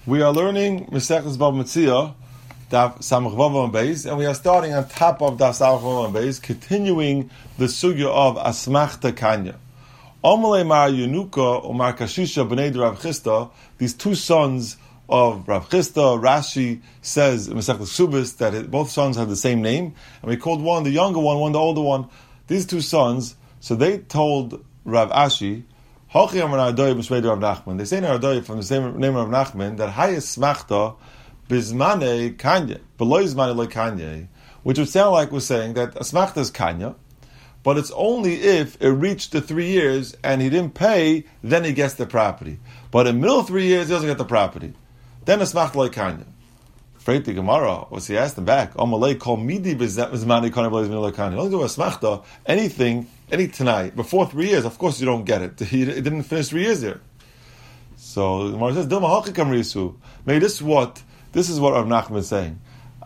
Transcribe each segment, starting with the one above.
We are learning Mesechus Bava Metzia, Daf Samach Vav Beis, and we are starting on top of Daf Samach Vav Beis, continuing the sugya of Asmachta Kanya. Omale Mar Yenuka or Mar Kashisha B'nei Rav Chisda, these two sons of Rav Chisda, Rashi says in Mesechus Subis that both sons have the same name, and we called one the younger one the older one. These two sons, so they told Rav Ashi, they say in Ardoi from the same name of Nachman that highest smachta bizmane kanya, below zmane lo kanya, which would sound like we're saying that a smachta is kanya, but it's only if it reached the 3 years and he didn't pay, then he gets the property. But in the middle of 3 years, he doesn't get the property. Then a smachta lo kanya. Afraid the Gemara, was he asked him back, Amalei kol midi bizmane kanya below zmane lo kanya. Only do a smachta, any tonight, before 3 years, of course you don't get it. He didn't finish 3 years there. So the Gemara says, Dilma hachikam risu. Maybe this is what Rav Nachman is saying.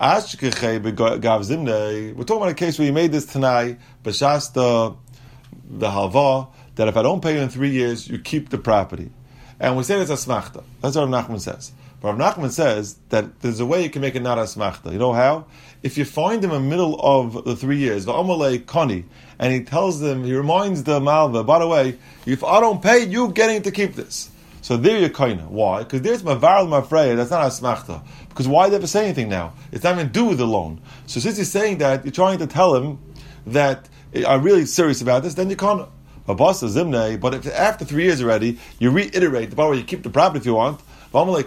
We're talking about a case where he made this tonight, b'shasta, the halva, that if I don't pay you in 3 years, you keep the property. And we say it's a smachta. That's what Rav Nachman says. But Rav Nachman says that there's a way you can make it not a smachta. You know how? If you find him in the middle of the 3 years, v'amalei koni, and he tells them, he reminds the malva, by the way, if I don't pay, you getting to keep this. So there you're kaina. Why? Because there's mavarl mafreya, that's not a smachta. Because why they ever say anything now? It's not even do with the loan. So since he's saying that, you're trying to tell him that I'm really serious about this, then you can't. But if after 3 years already, you reiterate, by the way, you keep the property if you want, it's only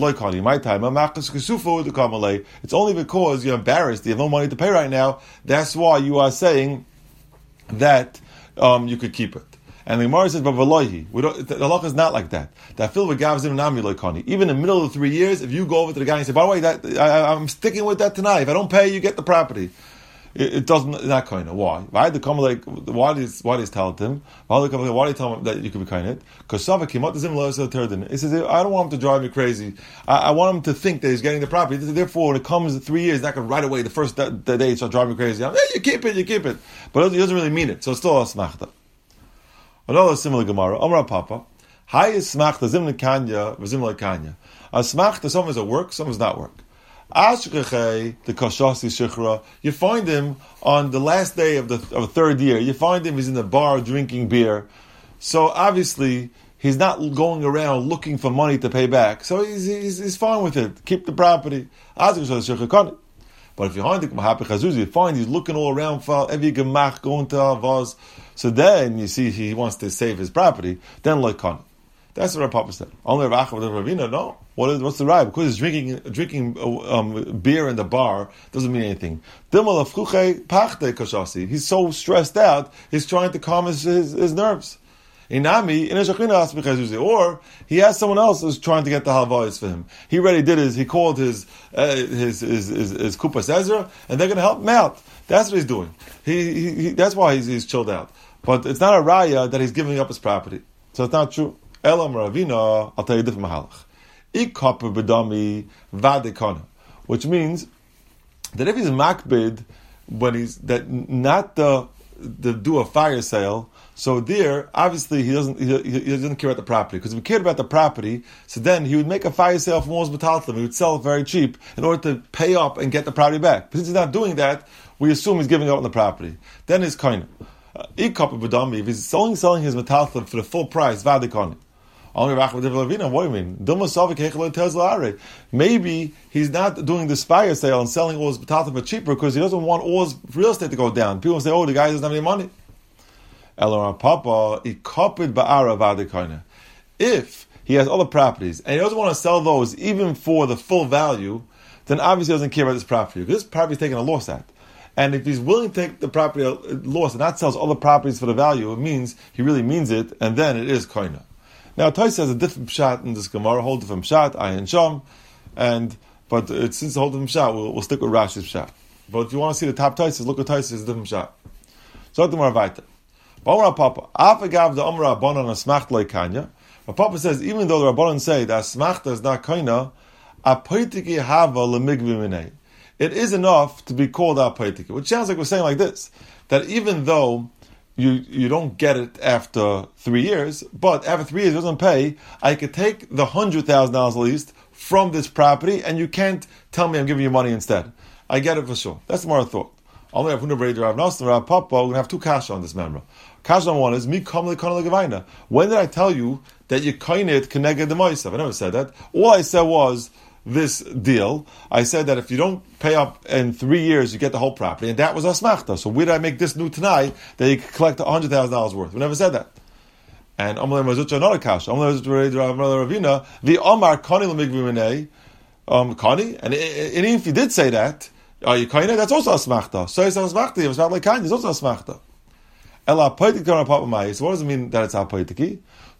because you're embarrassed, you have no money to pay right now, that's why you are saying that you could keep it. And the Gemara says, but the halacha is not like that. Even in the middle of the 3 years, if you go over to the guy and say, by the way, I'm sticking with that tonight, if I don't pay, you get the property. It doesn't, not kind of. Why? Why does tell him? Why do you tell him that you can be kind of? Because he says, I don't want him to drive me crazy. I want him to think that he's getting the property. Therefore, when it comes to 3 years, not going to right away the first day start driving me crazy. You keep it. But he doesn't really mean it. So it's still a smachta. Another similar Gemara. Amar Papa. Highest smachta zimna kanya v'zimla kanya. A smachta, some is a work, some is not work. The Kashasi Shichra, you find him on the last day of the third year. You find him, he's in the bar drinking beer. So obviously, he's not going around looking for money to pay back. So he's fine with it. Keep the property. But if you find he's looking all around for every gemach, going to Avaz. So then you see he wants to save his property. Then Lekon. That's what our Papa said. Only Ravina, no. What's the right? Because he's drinking beer in the bar doesn't mean anything. He's so stressed out, he's trying to calm his nerves. Or he has someone else who's trying to get the halvayis for him. He already did he called his Kupas Ezra, and they're going to help him out. That's what he's doing. He that's why he's chilled out. But it's not a raya that he's giving up his property. So it's not true. Elam Ravina, I'll tell you a different mahalach. Ikaper bedami vadekana, which means that if he's makbid when he's that not the do a fire sale, so there obviously he doesn't care about the property, because if he cared about the property, so then he would make a fire sale from Mos Metaltlim. He would sell it very cheap in order to pay up and get the property back. But since he's not doing that, we assume he's giving up on the property. Then it's kind of ikaper bedami. If he's selling his Metaltlim for the full price, vadekana. What do you mean? Maybe he's not doing the fire sale and selling all his potato for cheaper because he doesn't want all his real estate to go down. People say, the guy doesn't have any money. If he has other properties and he doesn't want to sell those even for the full value, then obviously he doesn't care about this property, because this property is taking a loss at. And if he's willing to take the property loss and not sells other properties for the value, it means he really means it, and then it is koina. Now, Tais has a different pshat in this Gemara, a whole different pshat, Ayin Sham, but since the whole different pshat, we'll stick with Rashi's pshat. But if you want to see the top Tais, look at Tais, it's a different pshat. So, the Gemara Vaita. Ba'amra Papa, Afagav the Amra Abanon Asmacht Loi Kanya. But Papa says, even though the Rabbanon say that Asmachta is not Kaina, Apoitiki Hava Lemigvi Minei. It is enough to be called Apoitiki, which sounds like we're saying like this, that even though you don't get it after 3 years, but after 3 years it doesn't pay, I could take the $100,000 at least from this property, and you can't tell me I'm giving you money instead. I get it for sure. That's the more I thought. Only have Rav Nosson, Rav Papa, we're going to have two kasha on this member. Kasha one is, when did I tell you that you kainit keneged the moisav? I never said that. All I said was this deal. I said that if you don't pay up in 3 years, you get the whole property, and that was asmachta. So where did I make this new tonight that you could collect $100,000 worth? We never said that. And Amalei Mazucha another kasha. Amalei Mazucha Ravina, the Omar Kani Lamigviminei, Kani, and if you did say that, are you kainit? That's also asmachta. So it's asmachta. If it's not like kainit, it's also asmachta. So what does it mean that it's apoitiki?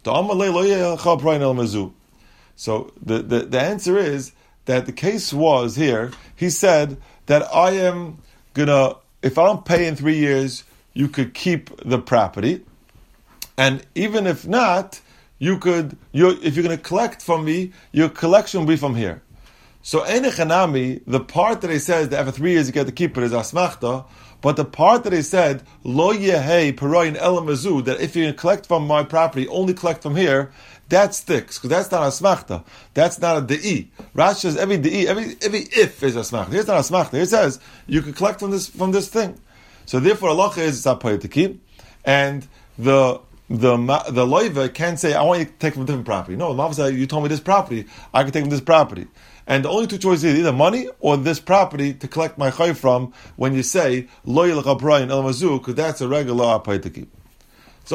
So the answer is that the case was here, he said that I am gonna, if I don't pay in 3 years, you could keep the property. And even if not, if you're gonna collect from me, your collection will be from here. So Einechanami, the part that he says that after 3 years you get to keep it is asmachta, but the part that he said, Lo yehei paroin elamazu, that if you collect from my property, only collect from here, that sticks, because that's not asmachta. That's not a de'i. Rashi says every de'i, every if is asmachta. Here's not asmachta. Here it says you can collect from this thing. So therefore, Allah is it's apoyetiki, and the loiva can't say I want you to take from a different property. No, the Mav said you told me this property, I can take from this property. And the only two choices are either money or this property to collect my chay from when you say, lo yilcha prayin el mazu, because that's a regular apaitiki. So,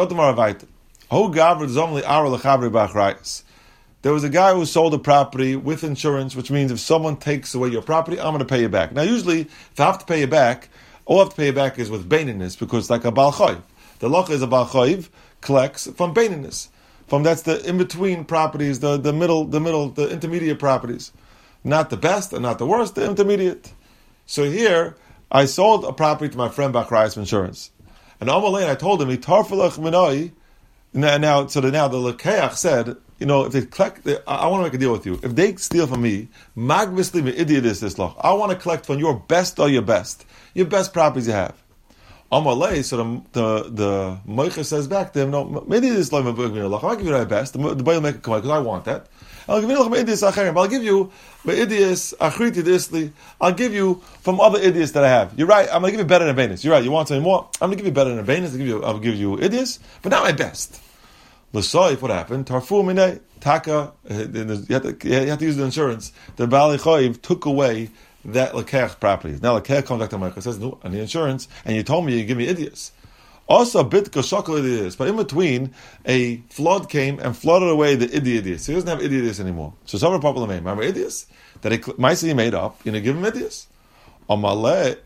there was a guy who sold a property with insurance, which means if someone takes away your property, I'm going to pay you back. Now, usually, if I have to pay you back, all I have to pay you back is with baininess, because it's like a bal chayv. The lacha is a bal chayv, collects from baininess. That's the in-between properties, the middle, the intermediate properties. Not the best and not the worst, the intermediate. So here, I sold a property to my friend Bachrayas Insurance. And Amalei, I told him, now the Lekeach said, if they collect, I want to make a deal with you. If they steal from me, magvisli me idiotis this loch. I want to collect from your best properties you have. Amalei, so the Moicha says back to him, no, maybe this loch, I'll give you my best. The boy will make a comment, because I want that. I'll give you I'll give you I'll give you from other idiots that I have. You're right, I'm going to give you better than Venus. You're right, you want something more? I'm going to give you better than Venus. I'll give you idiots, but not my best. L'soif, what happened? Tarfu minei, taka, you have to use the insurance. The Bali Choiv took away that Lekeach property. Now Lekeach comes back to Michael and says, no, I need insurance, and you told me you give me idiots. Also, bit kashakal idiots, but in between, a flood came and flooded away the idiots. So he doesn't have idiots anymore. So some problem made. Remember idiots that he made up. Give him idiots. Amalei,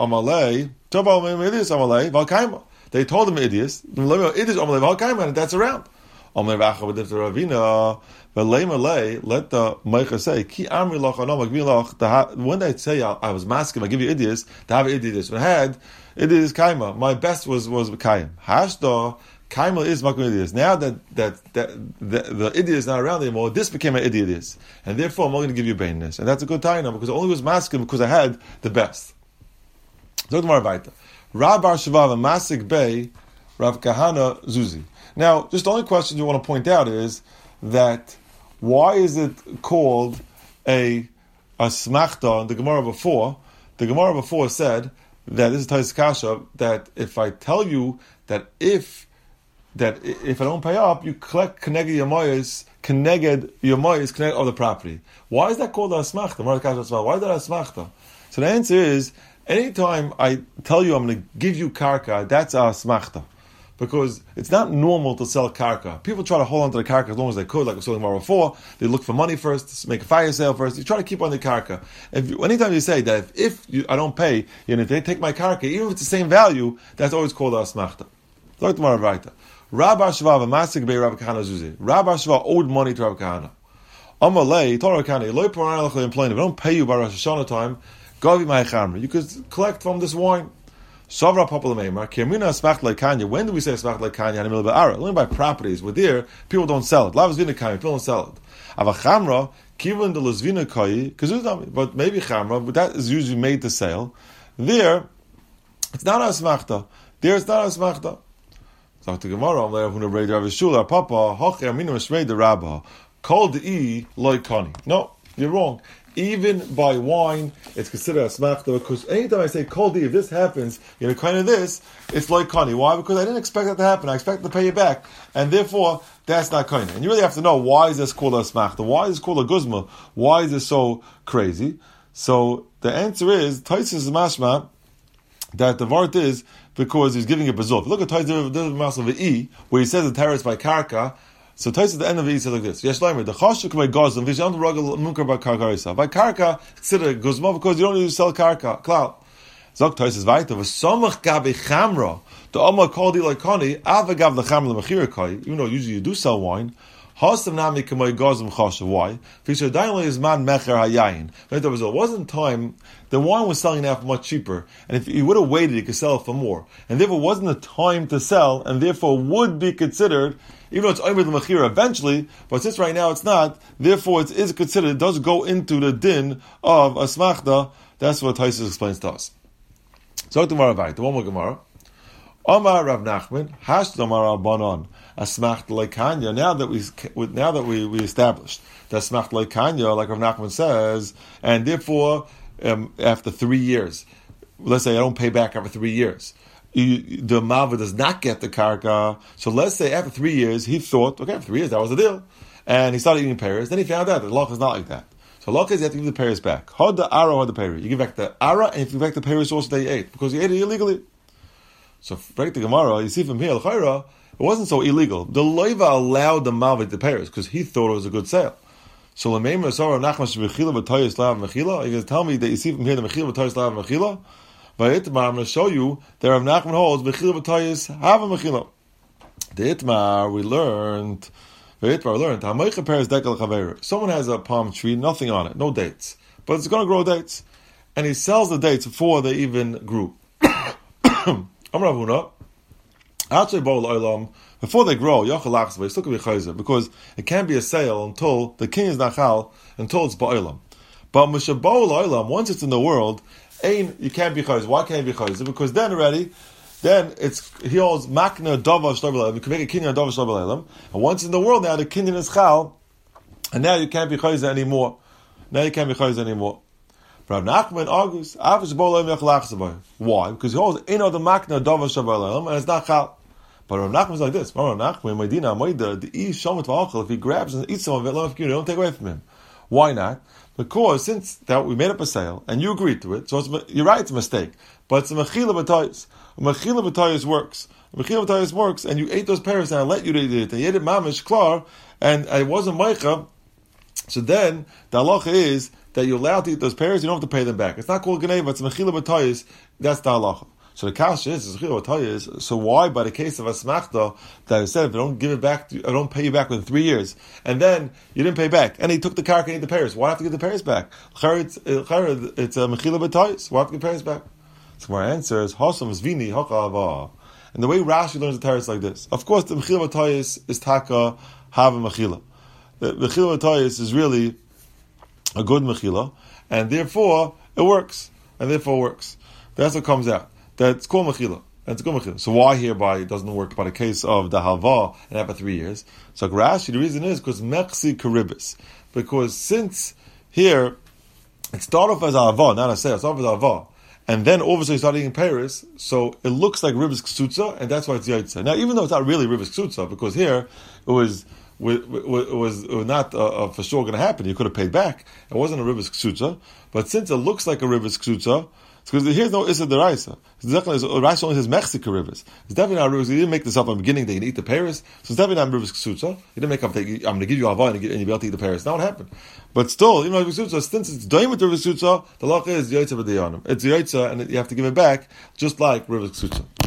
valkaima. They told him idiots. Idiots amalei valkaima, and that's around. Amalei v'achav ravina. Let the Meicha say, Ki amri loch anam loch. When they say I was masking, I give you idiots, to have idiots. When I had idiots kaima, my best was kaim. Hashda kaima is makum idiots. Now that the idiot is not around anymore, this became an idiot, and therefore I'm only going to give you bainness, and that's a good time now because I only was masking because I had the best. So tomorrow weiter. Rab Bar Shavav Masik Bey Rav Kahana Zuzi. Now, just the only question you want to point out is that why is it called a smachta? In the Gemara before said that this is Tais Kasha, that if I tell you that if I don't pay up, you collect connected yamoyes of the property. Why is that called a smachta? Why is that a smachta? So the answer is, anytime I tell you I'm going to give you karka, that's a smachta. Because it's not normal to sell karka. People try to hold on to the karka as long as they could, like we saw tomorrow before. They look for money first, make a fire sale first. You try to keep on the karka. Anytime you say that if I don't pay, if they take my karka, even if it's the same value, that's always called a asmachta. Look tomorrow right. Rabbi Shva Masik Bey Rabbi Kahana Zuzi. Rabbi Shva owed money to Rabbi Kahana. Amalei, he told Rabbi Kahana, if I don't pay you by Rosh Hashanah time, Gavi my chamra. You could collect from this wine. Savra Papa Lememar, Kirmina Smach like Kanya. When do we say Smach like Kanya? Only by properties. We're there, people don't sell it. Lavas Vina Kanya, people don't sell it. Avachamra, Kivan de Lasvina Kai, Kazuzami. But maybe Chamra, but that is usually made to sale. There, it's not a Smachta. There, it's not a Smachta. So to Gemara, I'm there, when I read Rav Shula, Papa, Hoche Amina Mishmei the Rabba, called the E, Loy Kani. No, You're wrong. Even by wine, it's considered a smachta, because anytime I say koldi, if this happens, kind of this, it's like kani. Why? Because I didn't expect that to happen. I expected to pay you back. And therefore, that's not kani. And you really have to know, why is this called a smachta? Why is this called a guzma? Why is this so crazy? So the answer is, Taisus is mashma, that the vart is because he's giving a bezul. If you look at Taisus of the where he says the terrorist by karka, so Taisus at the end of it, he says like this: Yesh leimer the chashuk by gazim v'shantu ragel munkar by karkarisa. By karka, consider guzma because you don't need to sell karka. Cloud. Zok Taisus weiter v'samach gabe chamra. The Amma called like kani avagav lechamra lemachira kai. Even though usually you do sell wine. Hasav nami kamay gazim chashav. Why? Fisher daily is man mecher hayayin. But there wasn't time. The wine was selling now for much cheaper, and if you would have waited, you could sell it for more. And therefore, wasn't a time to sell, and therefore would be considered, even though it's over the mechira eventually. But since right now it's not, therefore it is considered. It does go into the din of a smachta. That's what Taisus explains to us. So the one more Gemara. Amar Rav Nachman, Hash Amar Rabbanon, Asmacht Leikanya. Now that we established that Asmacht Leikanya, like Rav Nachman says, and therefore after 3 years, let's say I don't pay back after 3 years, the Malva does not get the karka. So let's say after 3 years he thought, okay, after 3 years that was the deal, and he started eating pears. Then he found out that the law is not like that. So law is you have to give the pears back. Had the ara, had the pear. You give back the ara, and if you give back the pears also that you ate because you ate it illegally. So, break the Gemara, you see from here, it wasn't so illegal. The Leiva allowed the Malvit the Paris because he thought it was a good sale. So, he going to tell me that you see from here the Mechila B'Toyis Lav Mechila? By Itmar, I'm going to show you that Rav Nachman holds Mechila B'Toyis have a Mechila. The Itmar, we learned, someone has a palm tree, nothing on it, no dates. But it's going to grow dates. And he sells the dates before they even grew. Before they grow, because it can't be a sale until the king is nachal, until it's ba'olam. But once it's in the world, you can't be chayzer. Why can't you be chayzer? Because then he holds makna dava shloim. You can make a kinyan dava shloim. And once in the world now, the kinyan is chal, and now you can't be chayzer anymore. Rav Nachman argues, why? Because he holds in the makna dava shabalayim, and it's not chal. But Rav Nachman is like this: Rav Nachman, Medina, Moida, the ish shomet v'achal. If he grabs and eats some of it, don't take away from him. Why not? Because since that we made up a sale and you agreed to it, so you're right, it's a mistake. But it's a mechila b'tayis. Mechila b'tayis works. Mechila b'tayis works, and you ate those pears and I let you eat it, and you ate it mamish klar, and I wasn't meicha. So then the halacha is that you're allowed to eat those pears, you don't have to pay them back. It's not called geneva, it's mechila b'tayis. That's the halacha. So the kasha is mechila b'tayis. So why, by the case of asmachta, that I said if I don't give it back, I don't pay you back within 3 years, and then you didn't pay back, and he took the karka and ate the pears, why have to give the pears back? It's a mechila b'tayis. Why have to give the pears back? So my answer is hasam zvini hakava. And the way Rashi learns the Torah is like this. Of course, the mechila b'tayis is taka have a mechila. The mechila b'tayis is really a good mechila, and therefore it works. That's what comes out. That's called mechila. That's a good mechila. So why hereby it doesn't work by the case of the halva and after 3 years? So Rashi, the reason is because mechsi karibis. Because since here it started off as halva, not a sale, it started off as halva, and then all of a sudden you start eating Paris, so it looks like ribis ksutza, and that's why it's yaitza. Now, even though it's not really ribis ksutza, because here it was not for sure going to happen. You could have paid back. It wasn't a ribis ksutza, but since it looks like a ribis ksutza, because here's no issa deraisa. Rashi only says mechsika ribis. It's definitely not ribis. You didn't make this up in the beginning that you eat the Paris, so it's definitely not ribis ksutza. You didn't make up that I'm going to give you hava and you'll be able to eat the Paris. Not what happened. But still, even though ribis ksutza, since it's doim with ribis ksutza, the law is yaitza b'dayanim. It's yaitza, and you have to give it back, just like ribis ksutza.